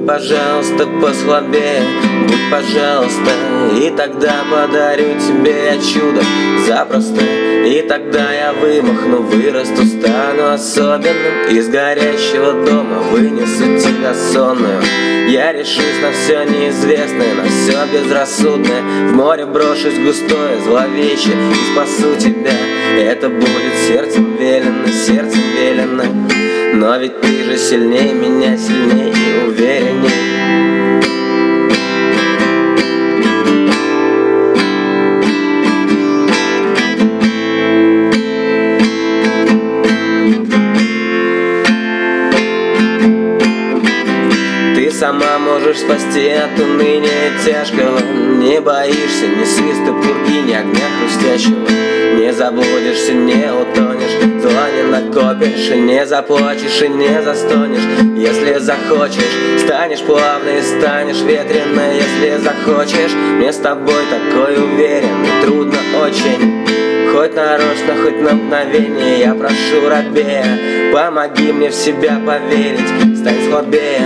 Будь, пожалуйста, послабее, будь, пожалуйста, и тогда подарю тебе я чудо запросто. И тогда я вымахну, вырасту, стану особенным. Из горящего дома вынесу тебя сонную. Я решусь на все неизвестное, на все безрассудное. В море брошусь густое, зловещее, и спасу тебя. Это будет сердцем велено, сердцем велено. Но ведь ты же сильнее меня, сильнее и уверенней. Сама можешь спасти от уныния тяжкого. Не боишься ни свиста пурги, ни огня хрустящего. Не заблудишься, не утонешь, зла не накопишь, и не заплачешь, и не застонешь. Если захочешь, станешь плавной, станешь ветреной. Если захочешь, мне с тобой такой уверенный. Трудно очень, хоть нарочно, хоть на мгновение. Я прошу, рабея, помоги мне в себя поверить, стань слабее.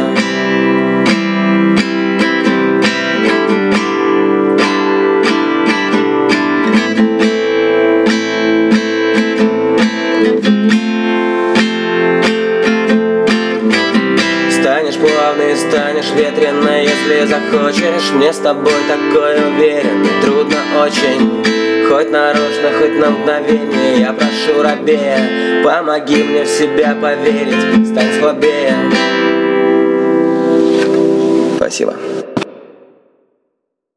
Станешь плавной, станешь ветреной, если захочешь. Мне с тобой такой уверенный. Трудно очень, хоть нарочно, хоть на мгновение. Я прошу, рабея, помоги мне в себя поверить, стань слабее. Спасибо.